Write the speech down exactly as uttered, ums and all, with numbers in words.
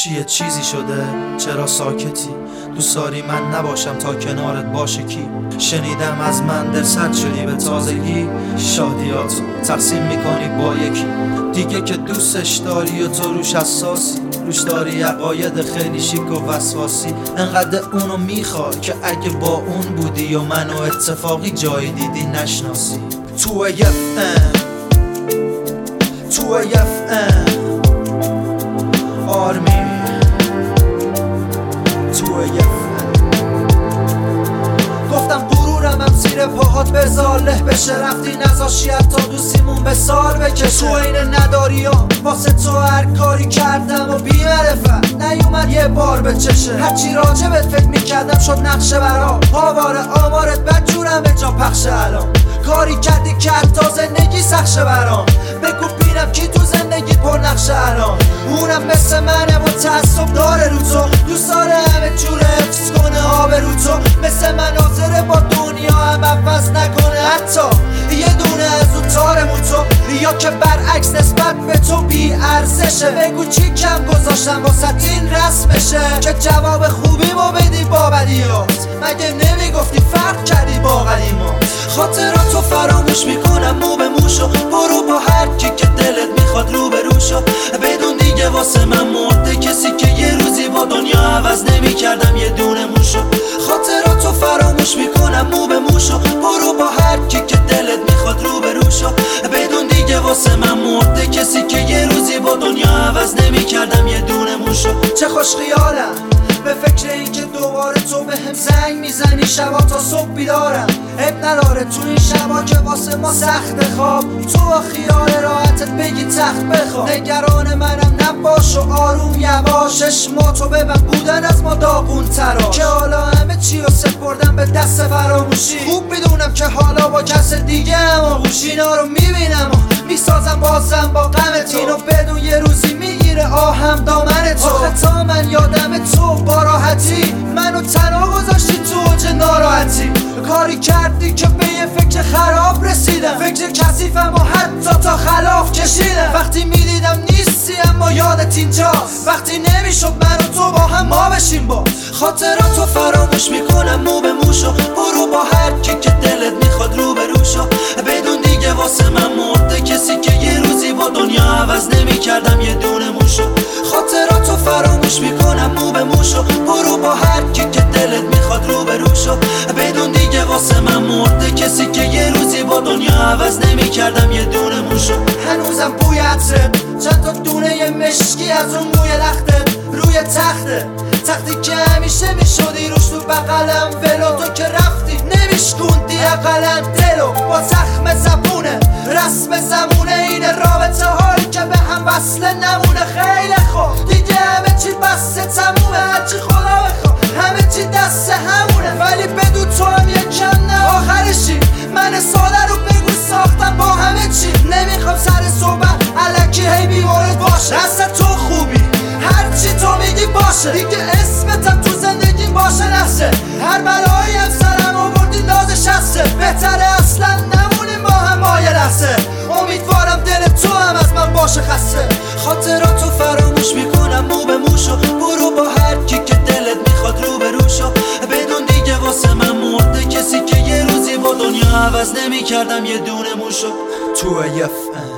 چیه چیزی شده؟ چرا ساکتی؟ دوست داری من نباشم تا کنارت باشه کی؟ شنیدم از من دلسرد شدی به تازگی، شادیاتو تقسیم میکنی با یکی دیگه که دوستش داری و تو روش حساسی، روش داری عقاید خیلی شیک و وسواسی. انقدر اونو میخوای که اگه با اون بودی و منو اتفاقی جایی دیدی نشناسی. تو اف ام تو اف ام آرمی تو اف گفتم غرورم هم زیر پاهات بذار له بشه، رفتی نذاشی حتی دوستیمون به سال بکشه. تو این نداری ها واسه تو هر کاری کردم و بی معرفت نیومد یه بار به چشه. هرچی راجبت فکر میکردم شد نقشه برا آواره آمارت بدجورم به جا پخشه. الان کاری کردی که حتی زندگی سخشه برام، بگو بینم کی تو زندگی پر نقشه الان. اونم مثل منه و تعصب داره رو تو، دوست داره همه جوره حفظ کنه آب رو تو. مثل مناظره با دنیا هم عوض نکنه حتی یه دونه از اون تار موتو، یا که برعکس نسبت به تو بی ارزشه. بگو چی کم گذاشتم واسه این رسمشه که جواب خوبی ما بدی با بدیات. مگه نمیگفتی فرق کردی با قدیما؟ خاطراتو فراموش میکنم مو به موشو، برو با هر کی که دلت میخواد رو به روشو. بدون دیگه واسه من مرده کسی که یه روزی با دنیا عوض نمیکردم یه دونه موشو. خاطراتو فراموش میکنم مو به موشو، برو با هر کی که دلت میخواد رو به روشو. بدون دیگه واسه من مرده کسی که یه روزی با دنیا عوض نمیکردم یه دونه موشو. چه خوش خیالم به فکر این که دوباره تو به هم زنگ میزنی شبا تا صبح بیدارم. اب نداره تو این شبا که واسه ما سخت خواب، تو با خیال راحتت بگی تخت بخواب. نگران منم نباش و آروم یواش، چشماتو ببن بودن از ما داغون ترا که حالا همه چی رو سپردم به دست فراموشی. خوب میدونم که حالا با کس دیگه اما گوش اینا رو میبینم و میسازم بازم با غمت. اینو بدون یه روزی میگیره آهم دامن تو. آخه تا من یادم تو با راحتی منو تنها گذاشتی تو اوج ناراحتی. کاری کردی که به یه فکر خراب رسیدم، فکر کثیفم و حتی تا خلاف کشیدم. وقتی میدیدم نیستی اما یادت اینجاست، وقتی نمیشد من و تو با هم ما بشیم با. خاطراتو فراموش میکنم مو به موشو، برو با هر کی که دلت میخواد رو به روشو. بدون دیگه واسه من مرده کسی که یه روزی با دنیا عوض نمیکردم یه دونه موشو. خاطراتو فراموش میکنم مو به موشو، برو با هر کی که دلت میخواد رو به روشو. بدون دیگه واسه من مرده کسی که یه روزی با دنیا عوض نمیکردم یه دونه موشو. هنوزم بوی عطرت، چند تا دونه یه مشکی از اون موی لختت روی تخته، تختی که همیشه میشدی روش تو بغلم ولو. تو که رفتی نمیشکوندی اقلا دلو با زخم زبونه رسم زمونه. این رابطه هایی که به هم وصله نمونه. خیلی خوب دیگه همه چی بسته تمومه، هرچی خدا بخوا همه چی دست همونه. ولی بدون تو هم یکم نه آخرشی، من ساده رو بگو ساختم با همه چی. نمیخوام سر صحبت الکی هی بیمارد باشه، اصلا تو خوبی هرچی تو میگی باشه. دیگه اسمتم تو زندگی باشه نشه، هر بلایی هم سرم آوردی نازش هسته. بهتره اصلا نمونیم با هم مایه لحظه، امیدوارم دل تو هم از من باشه خسته. خاطراتو فراموش میکنم مو به موشو، برو با هر کی که دلت میخواد رو به روشو. بدون دیگه واسه من مرده کسی که یه روزی با دنیا عوض نمیکردم یه دونه موشو. تو اف ام